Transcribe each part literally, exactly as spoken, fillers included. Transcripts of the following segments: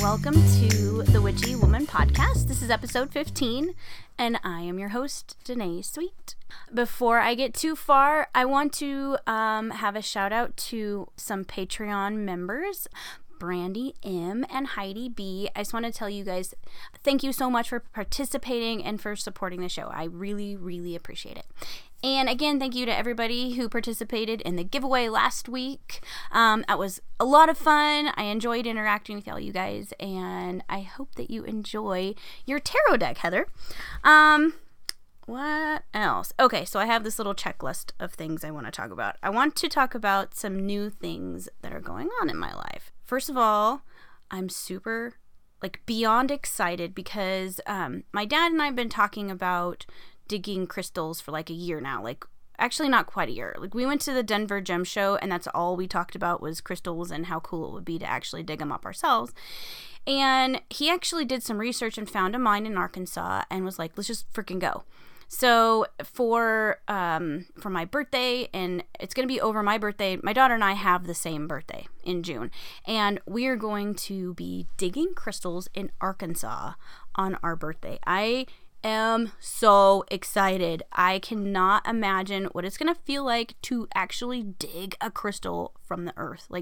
welcome to the Witchy Woman Podcast. This is episode fifteen, and I am your host, Danae Sweet. Before I get too far, I want to um, have a shout out to some Patreon members, Brandy M and Heidi B. I just want to tell you guys, thank you so much for participating and for supporting the show. I really, really appreciate it. And again, thank you to everybody who participated in the giveaway last week. Um, that was a lot of fun. I enjoyed interacting with all you guys, and I hope that you enjoy your tarot deck, Heather. Um, what else? Okay, so I have this little checklist of things I want to talk about. I want to talk about some new things that are going on in my life. First of all, I'm super, like, beyond excited because um, my dad and I have been talking about digging crystals for like a year now. Like, actually not quite a year. Like, we went to the Denver Gem Show, and that's all we talked about was crystals and how cool it would be to actually dig them up ourselves. And he actually did some research and found a mine in Arkansas and was like, let's just freaking go. So for um for my birthday, and it's going to be over my birthday, my daughter and I have the same birthday in June, and we are going to be digging crystals in Arkansas on our birthday. I am so excited. I cannot imagine what it's going to feel like to actually dig a crystal from the earth. Like,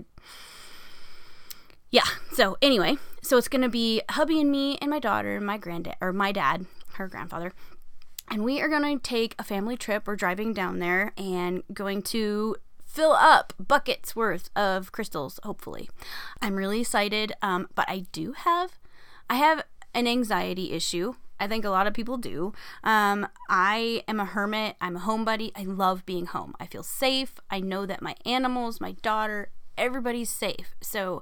yeah. So anyway, so it's going to be hubby and me and my daughter and my granddad, or my dad, her grandfather. And we are going to take a family trip. We're driving down there and going to fill up buckets worth of crystals, hopefully. I'm really excited. Um, but I do have, I have an anxiety issue. I think a lot of people do. Um, I am a hermit. I'm a homebody. I love being home. I feel safe. I know that my animals, my daughter, everybody's safe. So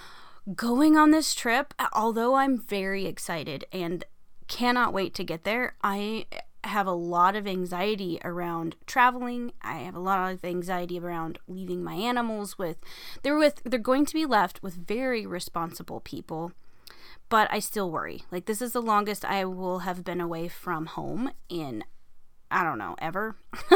going on this trip, although I'm very excited and cannot wait to get there, I have a lot of anxiety around traveling. I have a lot of anxiety around leaving my animals with, they're with, they're going to be left with very responsible people. But I still worry. Like, this is the longest I will have been away from home in, I don't know, ever.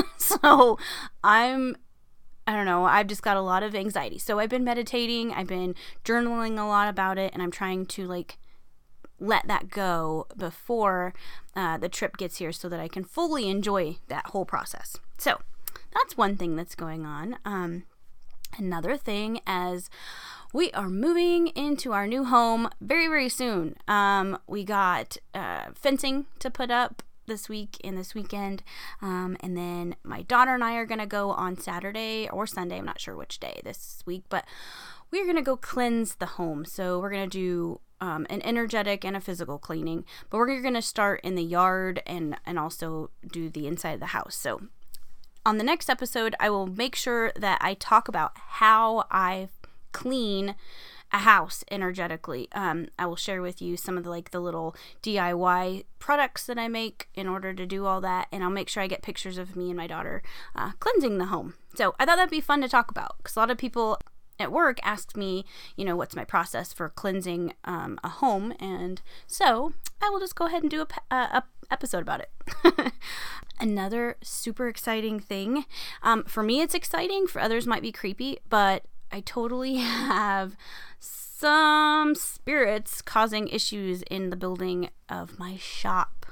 So I'm, I don't know, I've just got a lot of anxiety. So I've been meditating, I've been journaling a lot about it, and I'm trying to, like, let that go before uh, the trip gets here so that I can fully enjoy that whole process. So that's one thing that's going on. Um, another thing, as we are moving into our new home very, very soon. Um, we got uh, fencing to put up this week and this weekend. Um, and then my daughter and I are going to go on Saturday or Sunday. I'm not sure which day this week, but we're going to go cleanse the home. So we're going to do um, an energetic and a physical cleaning, but we're going to start in the yard and, and also do the inside of the house. So on the next episode, I will make sure that I talk about how I clean a house energetically. Um, I will share with you some of the, like, the little D I Y products that I make in order to do all that, and I'll make sure I get pictures of me and my daughter uh, cleansing the home. So I thought that'd be fun to talk about, because a lot of people at work asked me, you know, what's my process for cleansing um, a home, and so I will just go ahead and do a, a, a episode about it. Another super exciting thing, um, for me it's exciting, for others might be creepy, but I totally have some spirits causing issues in the building of my shop.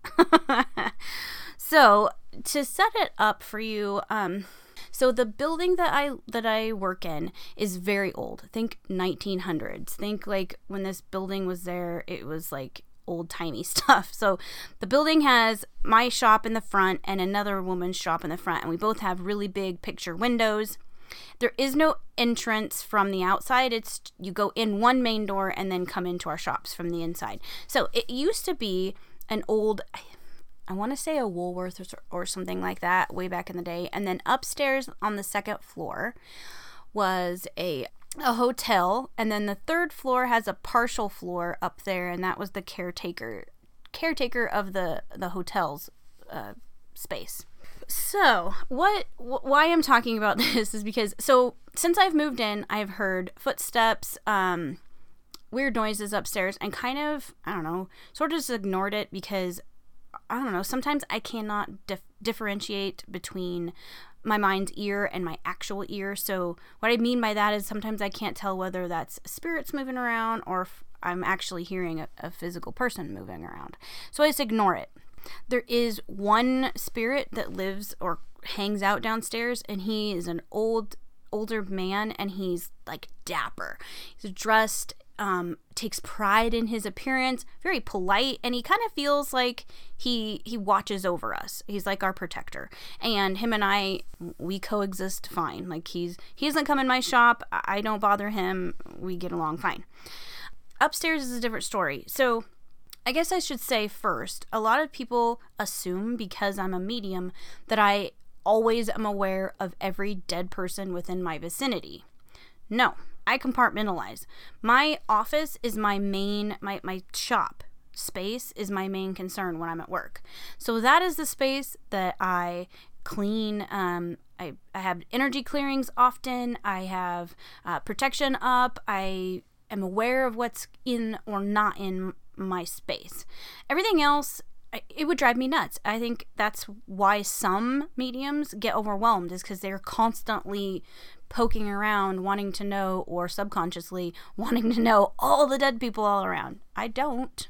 So to set it up for you, um, so the building that I that I work in is very old. Think nineteen hundreds. Think like when this building was there, it was like old-timey stuff. So the building has my shop in the front and another woman's shop in the front, and we both have really big picture windows. There is no entrance from the outside. It's you go in one main door and then come into our shops from the inside. So it used to be an old, I want to say a Woolworth or, or something like that way back in the day. And then upstairs on the second floor was a a hotel. And then the third floor has a partial floor up there, and that was the caretaker caretaker of the, the hotel's uh, space. So, what, wh- why I'm talking about this is because, so, since I've moved in, I've heard footsteps, um, weird noises upstairs, and kind of, I don't know, sort of just ignored it because, I don't know, sometimes I cannot dif- differentiate between my mind's ear and my actual ear. So, what I mean by that is sometimes I can't tell whether that's spirits moving around or if I'm actually hearing a, a physical person moving around. So I just ignore it. There is one spirit that lives or hangs out downstairs, and he is an old, older man, and he's like dapper. He's dressed, um, takes pride in his appearance, very polite, and he kind of feels like he he watches over us. He's like our protector, and him and I, we coexist fine. Like he's he doesn't come in my shop. I don't bother him. We get along fine. Upstairs is a different story. So I guess I should say first, a lot of people assume because I'm a medium that I always am aware of every dead person within my vicinity. No, I compartmentalize. My office is my main, my, my shop space is my main concern when I'm at work. So that is the space that I clean. Um, I, I have energy clearings often. I have uh, protection up. I am aware of what's in or not in my space. Everything else, it would drive me nuts. I think that's why some mediums get overwhelmed, is because they're constantly poking around, wanting to know, or subconsciously wanting to know all the dead people all around. I don't.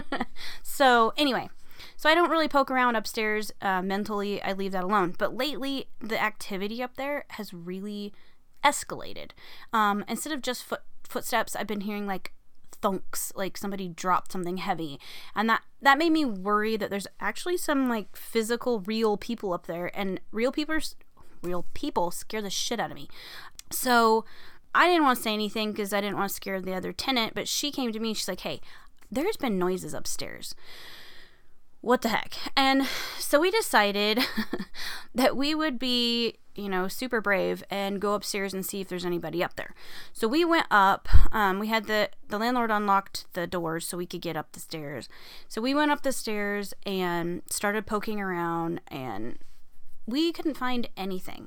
So anyway, so I don't really poke around upstairs uh, mentally. I leave that alone. But lately, the activity up there has really escalated. Um, instead of just foot footsteps, I've been hearing like thunks, like somebody dropped something heavy, and that that made me worry that there's actually some like physical real people up there, and real people real people scare the shit out of me. So I didn't want to say anything because I didn't want to scare the other tenant, but she came to me, she's like, hey, there's been noises upstairs. What the heck? And so we decided that we would be, you know, super brave and go upstairs and see if there's anybody up there. So we went up. Um, we had the, the landlord unlocked the doors so we could get up the stairs. So we went up the stairs and started poking around, and we couldn't find anything.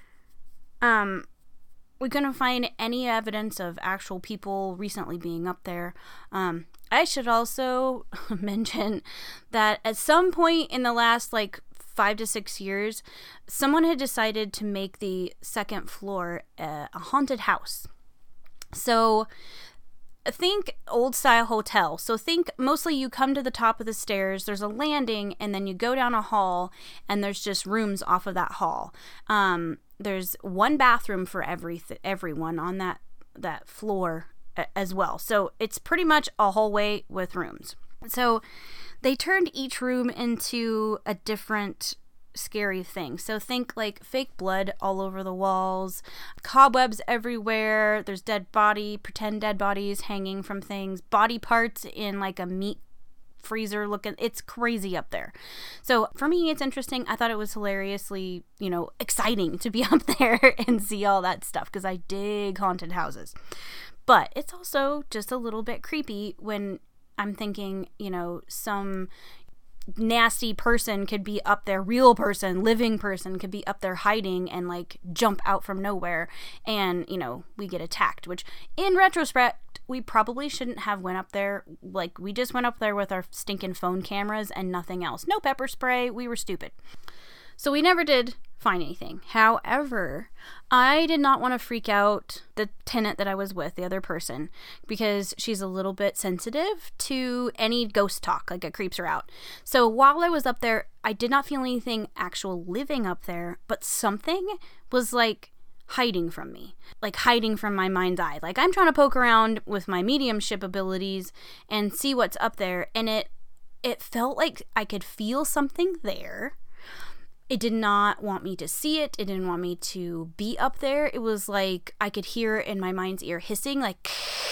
Um, we couldn't find any evidence of actual people recently being up there. Um, I should also mention that at some point in the last like five to six years, someone had decided to make the second floor a, a haunted house. So think old style hotel. So think mostly you come to the top of the stairs, there's a landing, and then you go down a hall, and there's just rooms off of that hall. Um, there's one bathroom for every th- everyone on that that floor as well. So it's pretty much a hallway with rooms. So they turned each room into a different scary thing. So think like fake blood all over the walls, cobwebs everywhere, there's dead body, pretend dead bodies hanging from things, body parts in like a meat freezer looking. It's crazy up there. So for me, it's interesting. I thought it was hilariously, you know, exciting to be up there and see all that stuff because I dig haunted houses. But it's also just a little bit creepy when I'm thinking, you know, some nasty person could be up there, real person, living person could be up there hiding and like jump out from nowhere, and, you know, we get attacked, which in retrospect, we probably shouldn't have went up there. Like, we just went up there with our stinking phone cameras and nothing else. No pepper spray. We were stupid. So we never did find anything. However, I did not want to freak out the tenant that I was with, the other person, because she's a little bit sensitive to any ghost talk, like it creeps her out. So while I was up there, I did not feel anything actual living up there, but something was like hiding from me, like hiding from my mind's eye. Like I'm trying to poke around with my mediumship abilities and see what's up there, and it it felt like I could feel something there. It did not want me to see it. It didn't want me to be up there. It was like I could hear in my mind's ear hissing, like,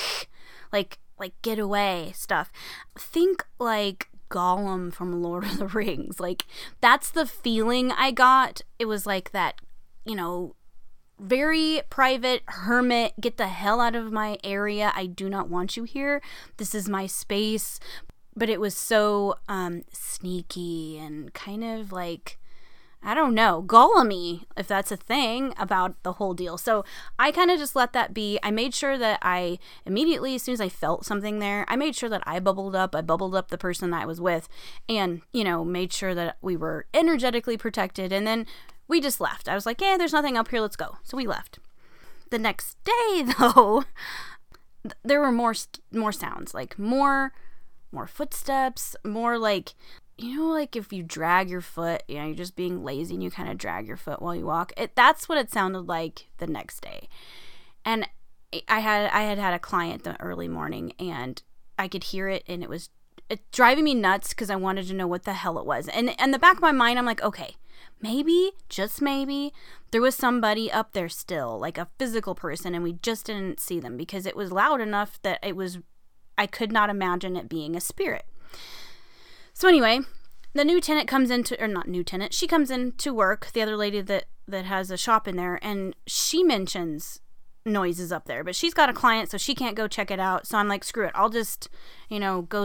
like, like, get away stuff. Think like Gollum from Lord of the Rings. Like, that's the feeling I got. It was like that, you know, very private hermit, get the hell out of my area. I do not want you here. This is my space. But it was so um, sneaky and kind of like, I don't know, Gollum-y, if that's a thing, about the whole deal. So I kind of just let that be. I made sure that I immediately, as soon as I felt something there, I made sure that I bubbled up. I bubbled up the person that I was with and, you know, made sure that we were energetically protected. And then we just left. I was like, yeah, there's nothing up here. Let's go. So we left. The next day, though, th- there were more st- more sounds, like more more footsteps, more like, you know, like if you drag your foot, you know, you're just being lazy and you kind of drag your foot while you walk. It that's what it sounded like the next day. And I had I had had a client the early morning, and I could hear it, and it was it driving me nuts because I wanted to know what the hell it was. And in the back of my mind, I'm like, okay, maybe, just maybe, there was somebody up there still, like a physical person, and we just didn't see them because it was loud enough that it was, I could not imagine it being a spirit. So anyway, the new tenant comes into, or not new tenant, she comes in to work, the other lady that, that has a shop in there, and she mentions noises up there, but she's got a client, so she can't go check it out. So I'm like, screw it, I'll just, you know, go...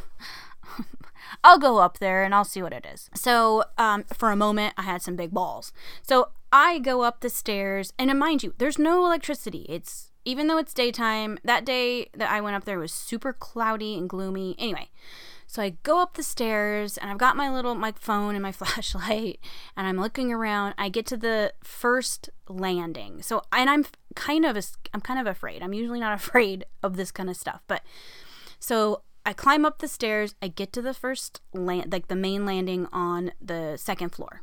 I'll go up there and I'll see what it is. So um, for a moment, I had some big balls. So I go up the stairs, and mind you, there's no electricity. It's, even though it's daytime, that day that I went up there was super cloudy and gloomy. Anyway, so I go up the stairs, and I've got my little, my phone and my flashlight, and I'm looking around. I get to the first landing. So, and I'm kind of, a, I'm kind of afraid. I'm usually not afraid of this kind of stuff, but so I climb up the stairs, I get to the first land, like the main landing on the second floor.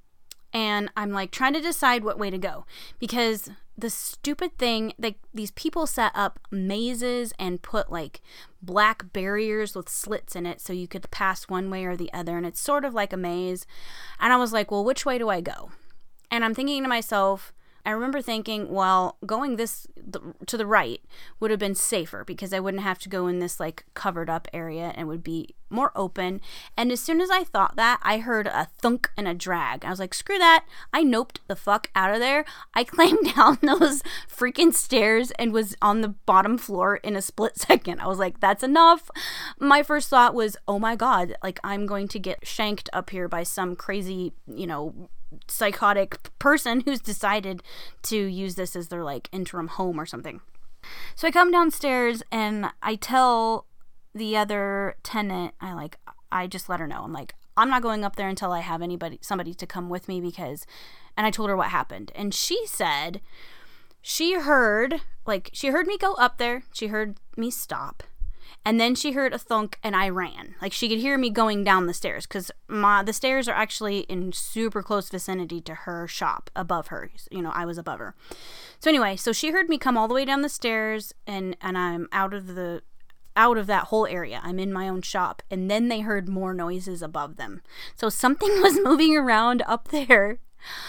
And I'm like trying to decide what way to go, because the stupid thing, like these people set up mazes and put like black barriers with slits in it so you could pass one way or the other, and it's sort of like a maze. And I was like, well, which way do I go? And I'm thinking to myself, I remember thinking, well, going this to the right would have been safer because I wouldn't have to go in this like covered up area and would be more open. And as soon as I thought that, I heard a thunk and a drag. I was like, screw that. I noped the fuck out of there. I climbed down those freaking stairs and was on the bottom floor in a split second. I was like, that's enough. My first thought was, oh my God, like I'm going to get shanked up here by some crazy, you know, psychotic person who's decided to use this as their like interim home or something. So I come downstairs and I tell the other tenant, I like, I just let her know. I'm like, I'm not going up there until I have anybody, somebody to come with me because, and I told her what happened. And she said she heard, like, she heard me go up there. She heard me stop. And then she heard a thunk and I ran. Like she could hear me going down the stairs because my the stairs are actually in super close vicinity to her shop above her. You know, I was above her. So anyway, so she heard me come all the way down the stairs and, and I'm out of the out of that whole area. I'm in my own shop. And then they heard more noises above them. So something was moving around up there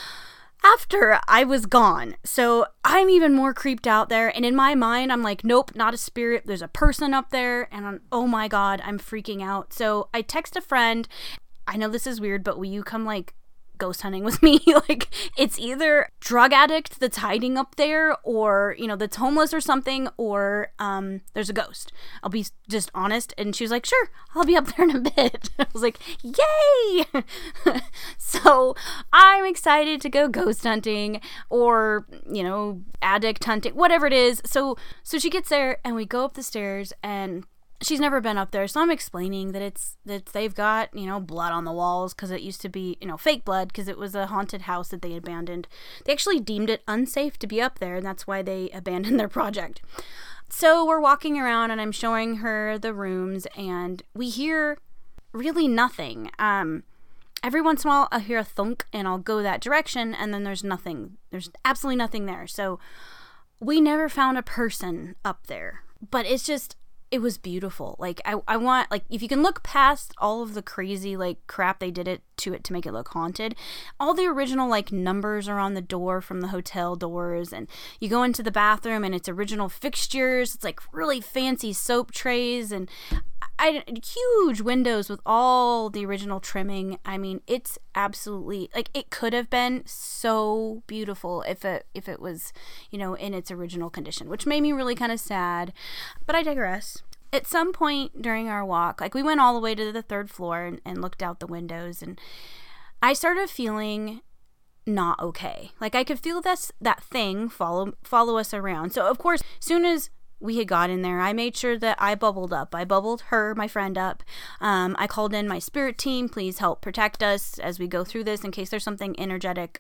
after I was gone. So I'm even more creeped out there. And in my mind, I'm like, nope, not a spirit. There's a person up there. And I'm, oh my God, I'm freaking out. So I text a friend. I know this is weird, but will you come like ghost hunting with me? Like it's either drug addict that's hiding up there or, you know, that's homeless or something, or um, there's a ghost. I'll be just honest. And she was like, sure, I'll be up there in a bit. I was like, yay! So I'm excited to go ghost hunting or, you know, addict hunting, whatever it is. So, so she gets there and we go up the stairs and she's never been up there, so I'm explaining that it's that they've got, you know, blood on the walls because it used to be, you know, fake blood because it was a haunted house that they abandoned. They actually deemed it unsafe to be up there, and that's why they abandoned their project. So we're walking around, and I'm showing her the rooms, and we hear really nothing. Um, every once in a while, I'll hear a thunk, and I'll go that direction, and then there's nothing. There's absolutely nothing there. So we never found a person up there, but it's just... it was beautiful. Like, I, I want, like, if you can look past all of the crazy, like, crap they did it to it to make it look haunted, all the original, like, numbers are on the door from the hotel doors, and you go into the bathroom, and it's original fixtures, it's, like, really fancy soap trays, and I, huge windows with all the original trimming. I mean, it's absolutely, like, it could have been so beautiful if it, if it was, you know, in its original condition, which made me really kind of sad, but I digress. At some point during our walk, like, we went all the way to the third floor and, and looked out the windows, and I started feeling not okay. Like, I could feel this, that thing follow, follow us around. So, of course, soon as we had got in there, I made sure that I bubbled up. I bubbled her, my friend, up. Um, I called in my spirit team. Please help protect us as we go through this in case there's something energetic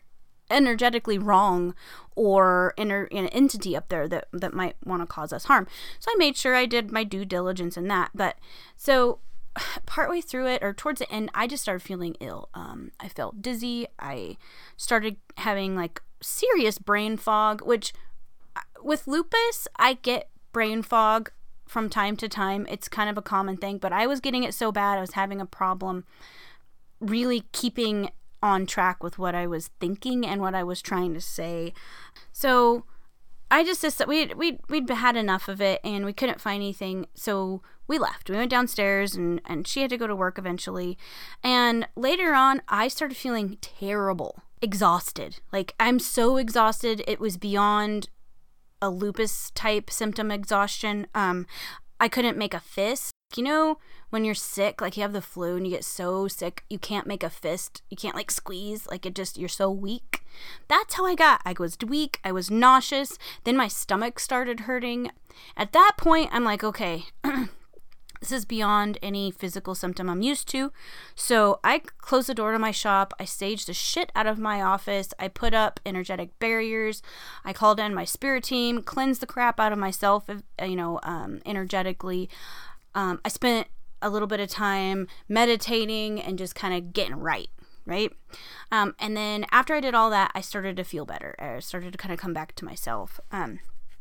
energetically wrong or inner, an entity up there that, that might want to cause us harm. So I made sure I did my due diligence in that. But so partway through it, or towards the end, I just started feeling ill. Um, I felt dizzy. I started having like serious brain fog, which with lupus, I get brain fog from time to time. It's kind of a common thing, but I was getting it so bad. I was having a problem really keeping on track with what I was thinking and what I was trying to say. So I just decided we we we'd had enough of it, and we couldn't find anything. So we left. We went downstairs, and and she had to go to work eventually. And later on, I started feeling terrible, exhausted. Like, I'm so exhausted. It was beyond a lupus type symptom exhaustion. Um, I couldn't make a fist. You know, when you're sick, like you have the flu and you get so sick, you can't make a fist. You can't like squeeze, like it just, you're so weak. That's how I got. I was weak. I was nauseous. Then my stomach started hurting. At that point, I'm like, okay, this is beyond any physical symptom I'm used to. So I closed the door to my shop. I staged the shit out of my office. I put up energetic barriers. I called in my spirit team, cleansed the crap out of myself, you know, um, energetically. Um, I spent a little bit of time meditating and just kind of getting right, right? Um, and then after I did all that, I started to feel better. I started to kind of come back to myself. Um,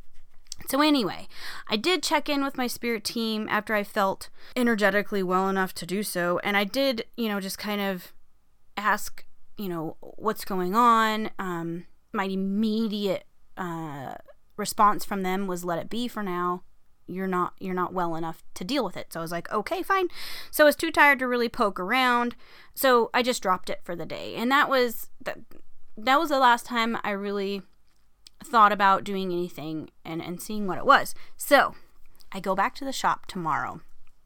so anyway, I did check in with my spirit team after I felt energetically well enough to do so. And I did, you know, just kind of ask, you know, what's going on. Um, my immediate uh, response from them was, let it be for now. You're not, you're not well enough to deal with it. So I was like, okay, fine. So I was too tired to really poke around. So I just dropped it for the day. And that was, that, that was the last time I really thought about doing anything and, and seeing what it was. So I go back to the shop tomorrow,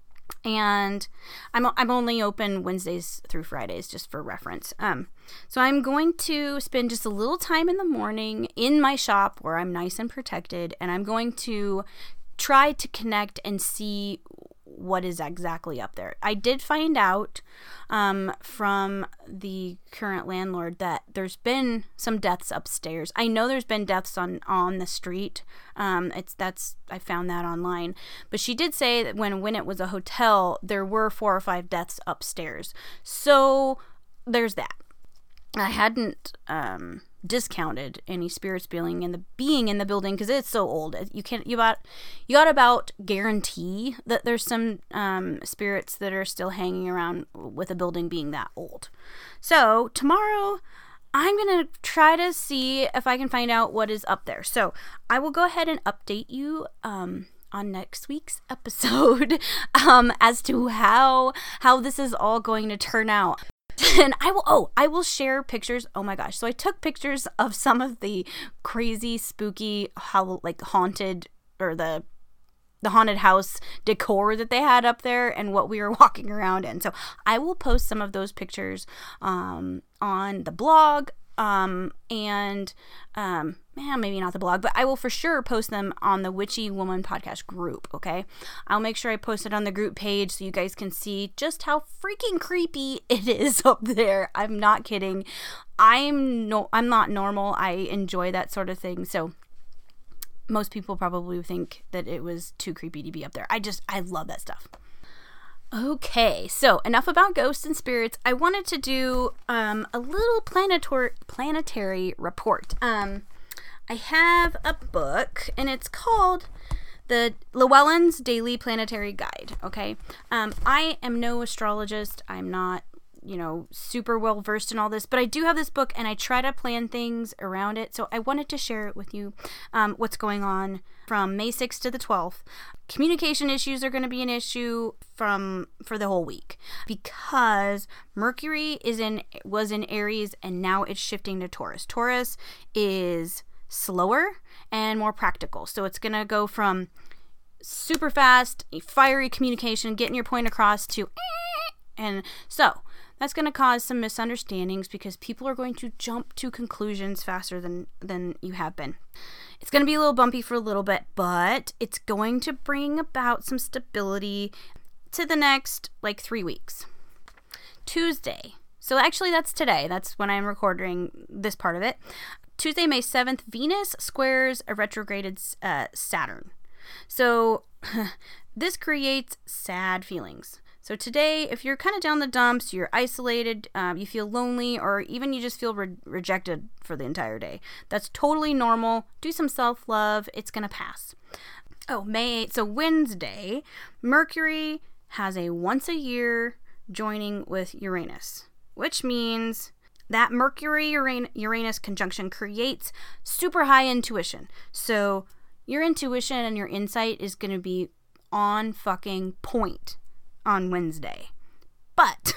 and I'm, I'm only open Wednesdays through Fridays, just for reference. Um, so I'm going to spend just a little time in the morning in my shop where I'm nice and protected. And I'm going to try to connect and see what is exactly up there. I did find out um, from the current landlord that there's been some deaths upstairs. I know there's been deaths on, on the street. Um, it's that's I found that online. But she did say that when, when it was a hotel, there were four or five deaths upstairs. So there's that. I hadn't um, discounted any spirits being in the being in the building because it's so old. You can't you about you got about guarantee that there's some um, spirits that are still hanging around with a building being that old. So tomorrow, I'm gonna try to see if I can find out what is up there. So I will go ahead and update you um, on next week's episode um, as to how how this is all going to turn out. And I will, oh, I will share pictures. Oh my gosh. So I took pictures of some of the crazy, spooky, how like haunted or the, the haunted house decor that they had up there and what we were walking around in. So I will post some of those pictures, um, on the blog, um, and, um, man, maybe not the blog, but I will for sure post them on the Witchy Woman podcast group. Okay. I'll make sure I post it on the group page so you guys can see just how freaking creepy it is up there. I'm not kidding. I'm no, I'm not normal. I enjoy that sort of thing. So most people probably think that it was too creepy to be up there. I just, I love that stuff. Okay, so enough about ghosts and spirits. I wanted to do um, a little planetary planetary report. Um, I have a book, and it's called the Llewellyn's Daily Planetary Guide. Okay, um, I am no astrologist. I'm not, you know, super well versed in all this, but I do have this book, and I try to plan things around it. So I wanted to share it with you. Um, what's going on from May sixth to the twelfth. Communication issues are going to be an issue from for the whole week because Mercury is in was in Aries and now it's shifting to Taurus. Taurus is slower and more practical. So it's going to go from super fast, fiery communication, getting your point across to and so that's going to cause some misunderstandings because people are going to jump to conclusions faster than, than you have been. It's going to be a little bumpy for a little bit, but it's going to bring about some stability to the next, like, three weeks. Tuesday, So actually that's today. That's when I'm recording this part of it. Tuesday, May seventh, Venus squares a retrograded uh, Saturn. So this creates sad feelings. So today, if you're kind of down the dumps, you're isolated, um, you feel lonely, or even you just feel re- rejected for the entire day, that's totally normal. Do some self-love. It's going to pass. Oh, May eighth. So Wednesday, Mercury has a once a year joining with Uranus, which means that Mercury-Uranus conjunction creates super high intuition. So your intuition and your insight is going to be on fucking point on Wednesday. But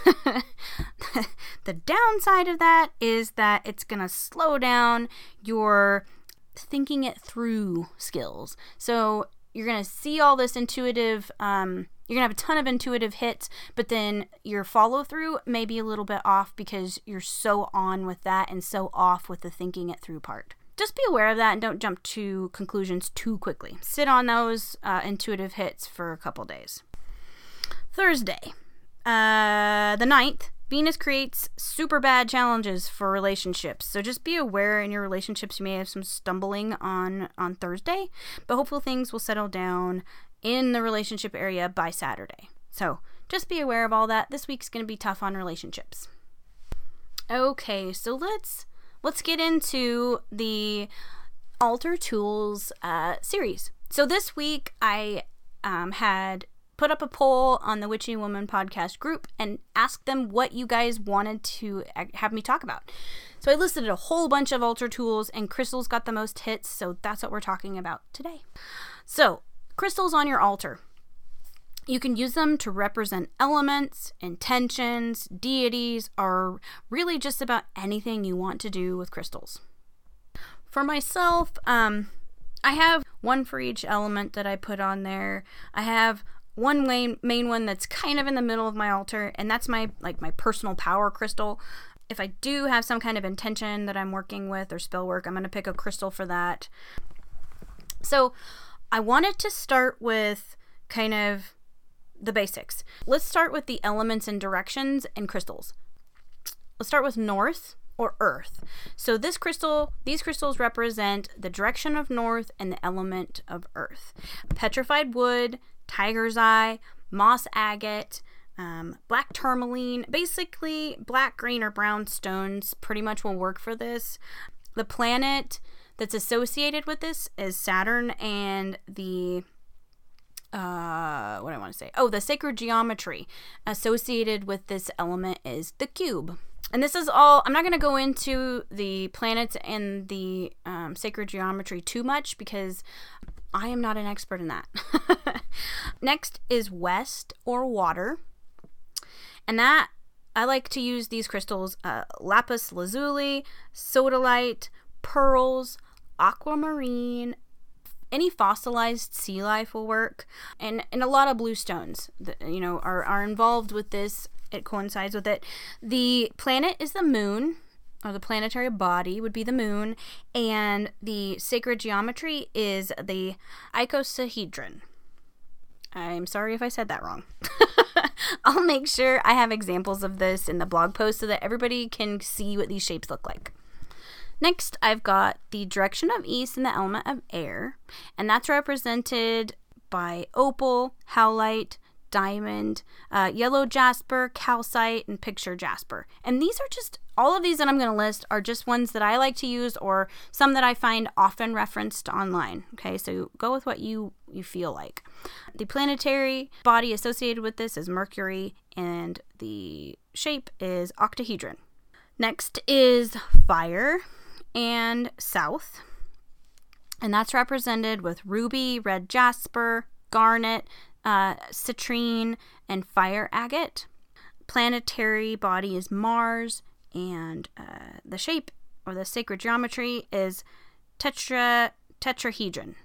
the downside of that is that it's going to slow down your thinking it through skills. So you're going to see all this intuitive, um, you're going to have a ton of intuitive hits, but then your follow through may be a little bit off because you're so on with that and so off with the thinking it through part. Just be aware of that and don't jump to conclusions too quickly. Sit on those uh, intuitive hits for a couple days. Thursday, uh, the ninth, Venus creates super bad challenges for relationships. So just be aware in your relationships you may have some stumbling on, on Thursday, but hopefully things will settle down in the relationship area by Saturday. So just be aware of all that. This week's going to be tough on relationships. Okay, so let's let's get into the Alter Tools uh, series. So this week I um, had put up a poll on the Witchy Woman podcast group and asked them what you guys wanted to have me talk about. So I listed a whole bunch of altar tools, and crystals got the most hits, so that's what we're talking about today. So, crystals on your altar. You can use them to represent elements, intentions, deities, or really just about anything you want to do with crystals. For myself, um, I have one for each element that I put on there. I have one main, main one that's kind of in the middle of my altar, and that's my like my personal power crystal. If I do have some kind of intention that I'm working with or spell work, I'm going to pick a crystal for that. So I wanted to start with kind of the basics. Let's start with the elements and directions and crystals. Let's start with north or earth. So this crystal, these crystals represent the direction of north and the element of earth. Petrified wood, tiger's eye, moss agate, um, black tourmaline, basically black, green, or brown stones pretty much will work for this. The planet that's associated with this is Saturn, and the uh, what do I want to say? Oh, the sacred geometry associated with this element is the cube. And this is all, I'm not going to go into the planets and the um, sacred geometry too much because I am not an expert in that. Next is west or water. And that, I like to use these crystals, uh, lapis lazuli, sodalite, pearls, aquamarine, any fossilized sea life will work, and, and a lot of blue stones that, you know, are, are involved with this. It coincides with it. The planet is the moon, or the planetary body would be the moon, and the sacred geometry is the icosahedron. I'm sorry if I said that wrong. I'll make sure I have examples of this in the blog post so that everybody can see what these shapes look like. Next, I've got the direction of east and the element of air, and that's represented by opal, howlite, diamond, uh, yellow jasper, calcite, and picture jasper. And these are just, all of these that I'm going to list are just ones that I like to use or some that I find often referenced online. Okay, so go with what you, you feel like. The planetary body associated with this is Mercury, and the shape is octahedron. Next is fire and south, and that's represented with ruby, red jasper, garnet, uh, citrine, and fire agate. Planetary body is Mars, and uh, the shape or the sacred geometry is tetra tetrahedron.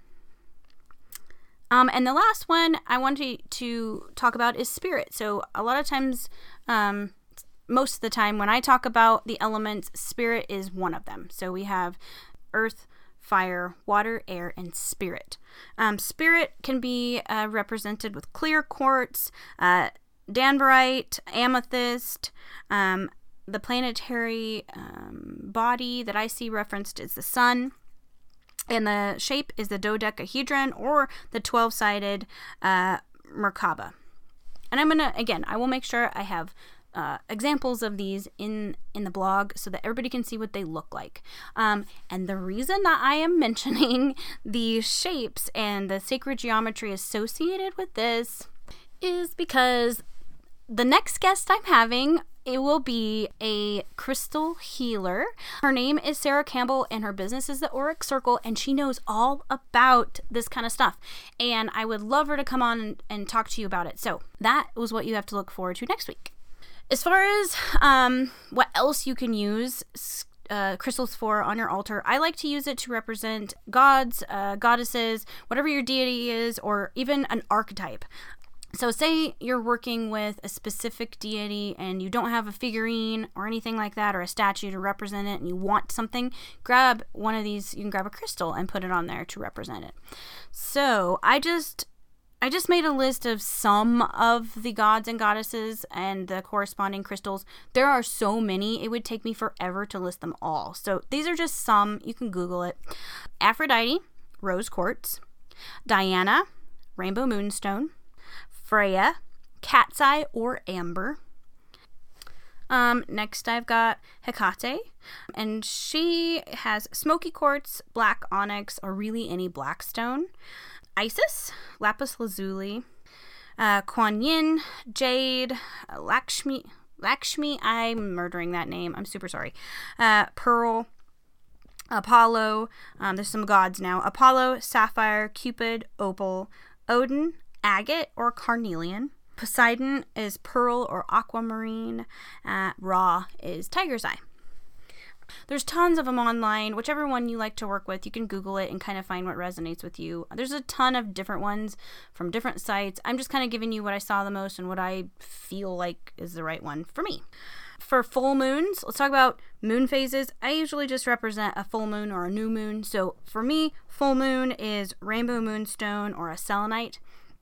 Um, and the last one I wanted to talk about is spirit. So a lot of times, um, most of the time when I talk about the elements, spirit is one of them. So we have earth, fire, water, air, and spirit. Um, spirit can be uh, represented with clear quartz, uh, danbarite, amethyst, um, the planetary um, body that I see referenced is the sun. And the shape is the dodecahedron or the twelve-sided uh, Merkaba. And I'm going to, again, I will make sure I have uh, examples of these in, in the blog so that everybody can see what they look like. Um, and the reason that I am mentioning the shapes and the sacred geometry associated with this is because the next guest I'm having, it will be a crystal healer. Her name is Sarah Campbell and her business is the Auric Circle, and she knows all about this kind of stuff. And I would love her to come on and, and talk to you about it. So that was what you have to look forward to next week. As far as um, what else you can use uh, crystals for on your altar, I like to use it to represent gods, uh, goddesses, whatever your deity is, or even an archetype. So say you're working with a specific deity and you don't have a figurine or anything like that or a statue to represent it and you want something, grab one of these, you can grab a crystal and put it on there to represent it. So I just I just made a list of some of the gods and goddesses and the corresponding crystals. There are so many, it would take me forever to list them all. So these are just some, you can Google it. Aphrodite, rose quartz. Diana, rainbow moonstone. Freya, cat's eye or amber. Um, next I've got Hecate, and she has smoky quartz, black onyx, or really any black stone. Isis, lapis lazuli. Uh, Kuan Yin, jade. Uh, Lakshmi, Lakshmi, I'm murdering that name, I'm super sorry. Uh, pearl. Apollo, um, there's some gods now. Apollo, sapphire, Cupid, opal. Odin, agate or carnelian. Poseidon is pearl or aquamarine. Uh, Ra is tiger's eye. There's tons of them online. Whichever one you like to work with, you can Google it and kind of find what resonates with you. There's a ton of different ones from different sites. I'm just kind of giving you what I saw the most and what I feel like is the right one for me. For full moons, let's talk about moon phases. I usually just represent a full moon or a new moon. So for me, full moon is rainbow moonstone or a selenite.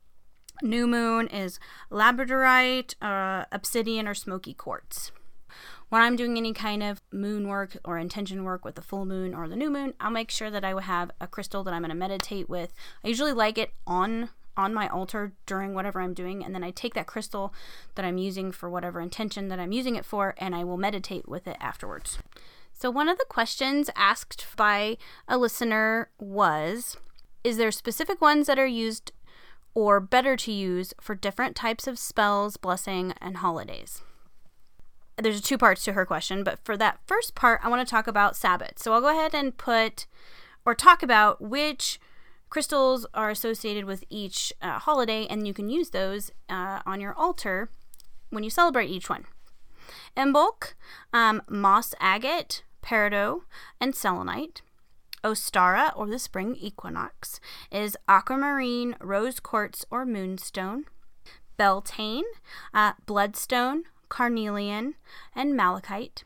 New moon is labradorite, uh, obsidian, or smoky quartz. When I'm doing any kind of moon work or intention work with the full moon or the new moon, I'll make sure that I will have a crystal that I'm going to meditate with. I usually like it on on my altar during whatever I'm doing, and then I take that crystal that I'm using for whatever intention that I'm using it for, and I will meditate with it afterwards. So one of the questions asked by a listener was, is there specific ones that are used or better to use for different types of spells, blessing, and holidays? There's two parts to her question, but for that first part, I want to talk about Sabbath. So I'll go ahead and put or talk about which crystals are associated with each uh, holiday, and you can use those uh, on your altar when you celebrate each one. Imbolc, um, moss agate, peridot, and selenite. Ostara, or the spring equinox, is aquamarine, rose quartz, or moonstone. Beltane, uh, bloodstone, carnelian, and malachite.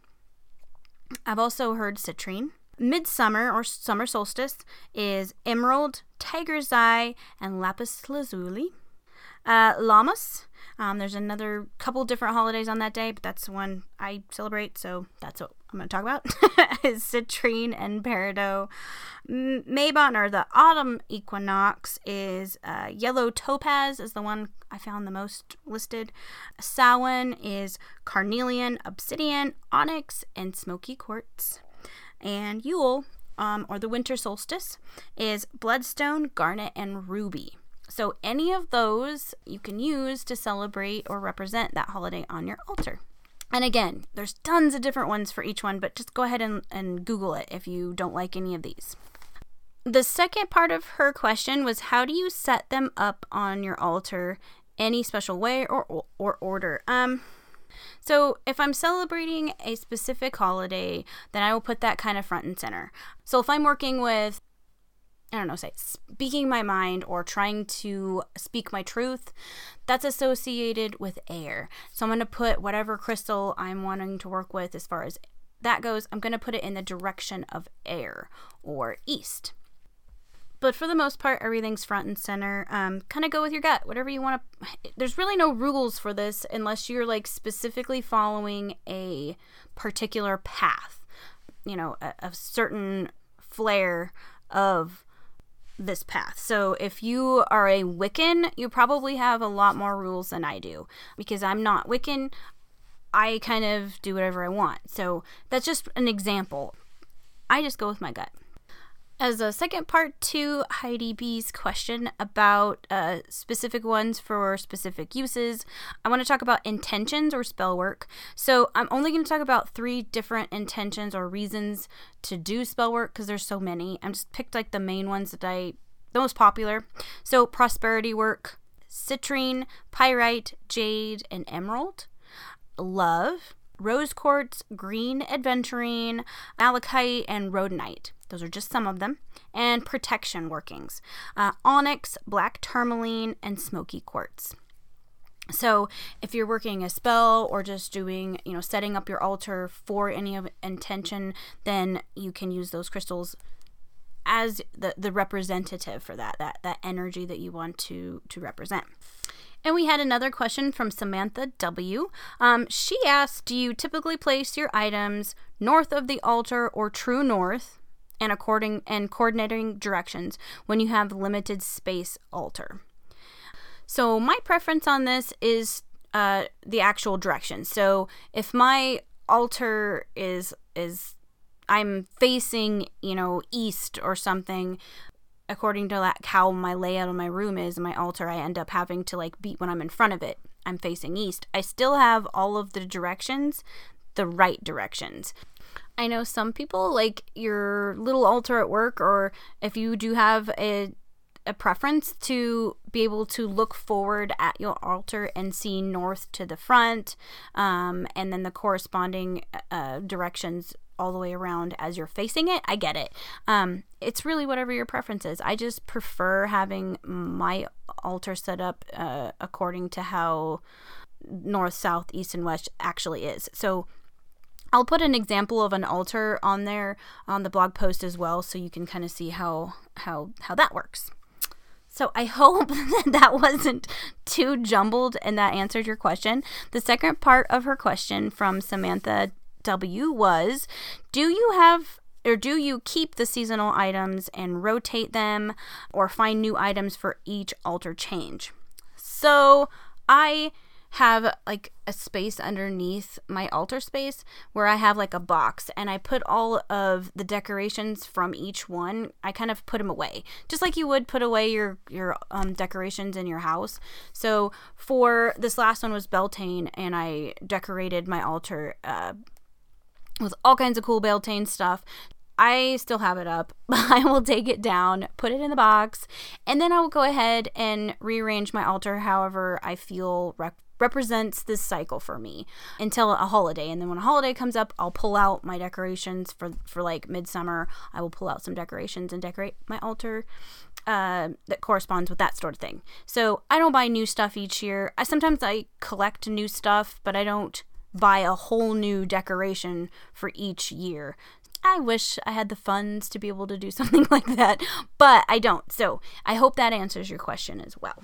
I've also heard citrine. Midsummer, or summer solstice, is emerald, tiger's eye, and lapis lazuli. Uh, Lammas, um, there's another couple different holidays on that day, but that's the one I celebrate, so that's what I'm going to talk about, is citrine and peridot. M- Mabon, or the autumn equinox, is uh, yellow topaz, is the one I found the most listed. Samhain is carnelian, obsidian, onyx, and smoky quartz. And Yule, um, or the winter solstice, is bloodstone, garnet, and ruby. So any of those you can use to celebrate or represent that holiday on your altar. And again, there's tons of different ones for each one, but just go ahead and, and Google it if you don't like any of these. The second part of her question was, how do you set them up on your altar? Any special way or or order? Um, so if I'm celebrating a specific holiday, then I will put that kind of front and center. So if I'm working with, I don't know, say, speaking my mind or trying to speak my truth, that's associated with air. So I'm going to put whatever crystal I'm wanting to work with as far as that goes, I'm going to put it in the direction of air or east. But for the most part, everything's front and center. Um, kind of go with your gut, whatever you want to. There's really no rules for this unless you're like specifically following a particular path, you know, a, a certain flair of this path. So if you are a Wiccan, you probably have a lot more rules than I do, because I'm not Wiccan. I kind of do whatever I want. So that's just an example. I just go with my gut. As a second part to Heidi B's question about uh, specific ones for specific uses, I want to talk about intentions or spell work. So I'm only going to talk about three different intentions or reasons to do spell work because there's so many. I'm just picked like the main ones that I, the most popular. So prosperity work, citrine, pyrite, jade, and emerald. Love, rose quartz, green aventurine, malachite, and rhodonite. Those are just some of them. And protection workings. Uh, onyx, black tourmaline, and smoky quartz. So if you're working a spell or just doing, you know, setting up your altar for any of intention, then you can use those crystals as the, the representative for that, that, that energy that you want to, to represent. And we had another question from Samantha W. Um, she asked, do you typically place your items north of the altar or true north and according and coordinating directions when you have limited space altar? So my preference on this is uh, the actual direction. So if my altar is is I'm facing, you know, east or something, according to like how my layout of my room is, my altar, I end up having to like beat when I'm in front of it. I'm facing east. I still have all of the directions, the right directions. I know some people like your little altar at work, or if you do have a a preference to be able to look forward at your altar and see north to the front, um, and then the corresponding uh, directions all the way around as you're facing it. I get it. Um, it's really whatever your preference is. I just prefer having my altar set up uh, according to how north, south, east, and west actually is. So I'll put an example of an altar on there on the blog post as well, so you can kind of see how how how that works. So I hope that that wasn't too jumbled and that answered your question. The second part of her question from Samantha W was, do you have or do you keep the seasonal items and rotate them or find new items for each altar change? So I have like a space underneath my altar space where I have like a box, and I put all of the decorations from each one. I kind of put them away, just like you would put away your your um, decorations in your house. So for this last one was Beltane, and I decorated my altar uh, with all kinds of cool Beltane stuff. I still have it up. I will take it down, put it in the box, and then I will go ahead and rearrange my altar however I feel rep- represents this cycle for me until a holiday. And then when a holiday comes up, I'll pull out my decorations for, for like midsummer. I will pull out some decorations and decorate my altar uh, that corresponds with that sort of thing. So I don't buy new stuff each year. I sometimes I collect new stuff, but I don't buy a whole new decoration for each year. I wish I had the funds to be able to do something like that, but I don't. So I hope that answers your question as well.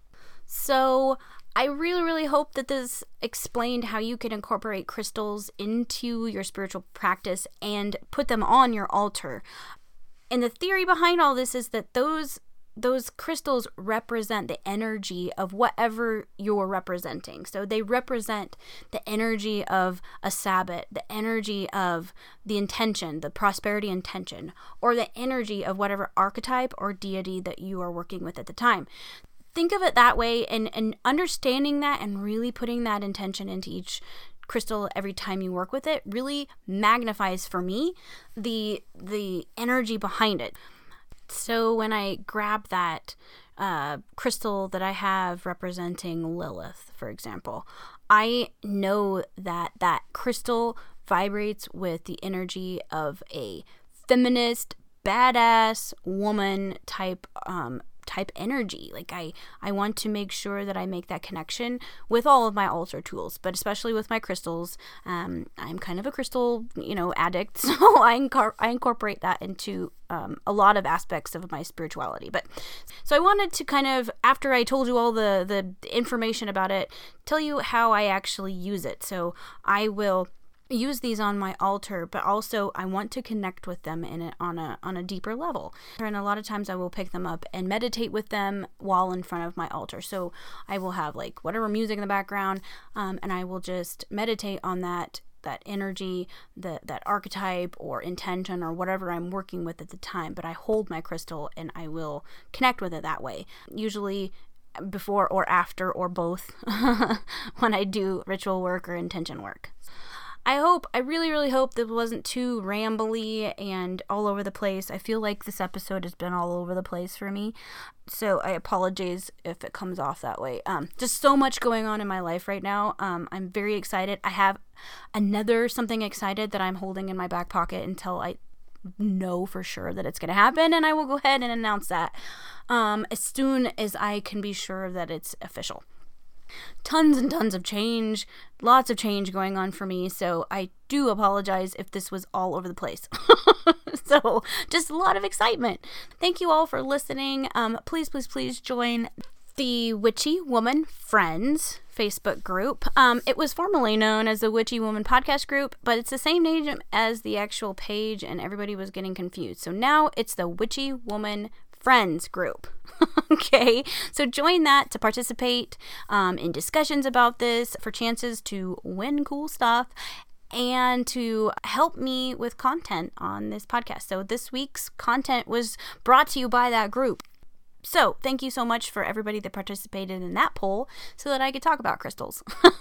So I really, really hope that this explained how you can incorporate crystals into your spiritual practice and put them on your altar. And the theory behind all this is that those those crystals represent the energy of whatever you're representing. So they represent the energy of a Sabbath, the energy of the intention, the prosperity intention, or the energy of whatever archetype or deity that you are working with at the time. Think of it that way, and, and understanding that and really putting that intention into each crystal every time you work with it really magnifies for me the the energy behind it. So when I grab that uh, crystal that I have representing Lilith, for example, I know that that crystal vibrates with the energy of a feminist, badass woman type um, type energy. Like I, I want to make sure that I make that connection with all of my altar tools, but especially with my crystals. Um, I'm kind of a crystal, you know, addict, so I, incar- I incorporate that into um, a lot of aspects of my spirituality. But so I wanted to kind of, after I told you all the, the information about it, tell you how I actually use it. So I will use these on my altar, but also I want to connect with them in it on a on a deeper level. And a lot of times I will pick them up and meditate with them while in front of my altar. So I will have like whatever music in the background, um, and I will just meditate on that that energy, the, that archetype or intention or whatever I'm working with at the time. But I hold my crystal and I will connect with it that way. Usually before or after or both when I do ritual work or intention work. I hope, I really, really hope that it wasn't too rambly and all over the place. I feel like this episode has been all over the place for me, so I apologize if it comes off that way. Um, just so much going on in my life right now. Um, I'm very excited. I have another something excited that I'm holding in my back pocket until I know for sure that it's going to happen, and I will go ahead and announce that um, as soon as I can be sure that it's official. Tons and tons of change, lots of change going on for me, so I do apologize if this was all over the place. So, just a lot of excitement. Thank you all for listening. Um, please, please, please join the Witchy Woman Friends Facebook group. Um, it was formerly known as the Witchy Woman Podcast Group, but it's the same name as the actual page, and everybody was getting confused. So now it's the Witchy Woman Friends group. Okay, so join that to participate um, in discussions about this, for chances to win cool stuff, and to help me with content on this podcast. So this week's content was brought to you by that group. So thank you so much for everybody that participated in that poll so that I could talk about crystals.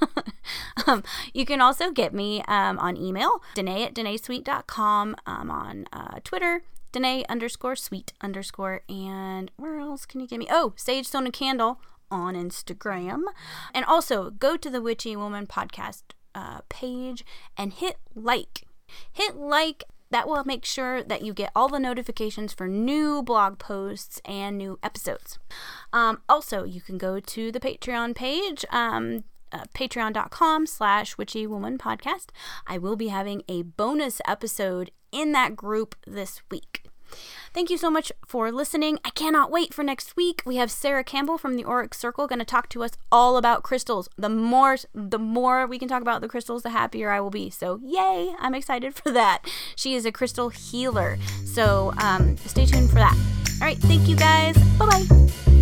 um, you can also get me um, on email, Danae at Danae Sweet dot com, um, on uh, Twitter, Danae underscore sweet underscore, and where else can you get me? Oh, Sage Stone and Candle on Instagram. And also go to the Witchy Woman Podcast uh, page and hit like. Hit like. That will make sure that you get all the notifications for new blog posts and new episodes. Um, also, you can go to the Patreon page, um, uh, patreon.com slash Witchy Woman Podcast. I will be having a bonus episode in that group this week. Thank you so much for listening. I cannot wait for next week. We have Sarah Campbell from the Auric Circle going to talk to us all about crystals. The more the more we can talk about the crystals, the happier I will be. So yay, I'm excited for that. She is a crystal healer. So um, stay tuned for that. All right, thank you guys. Bye-bye.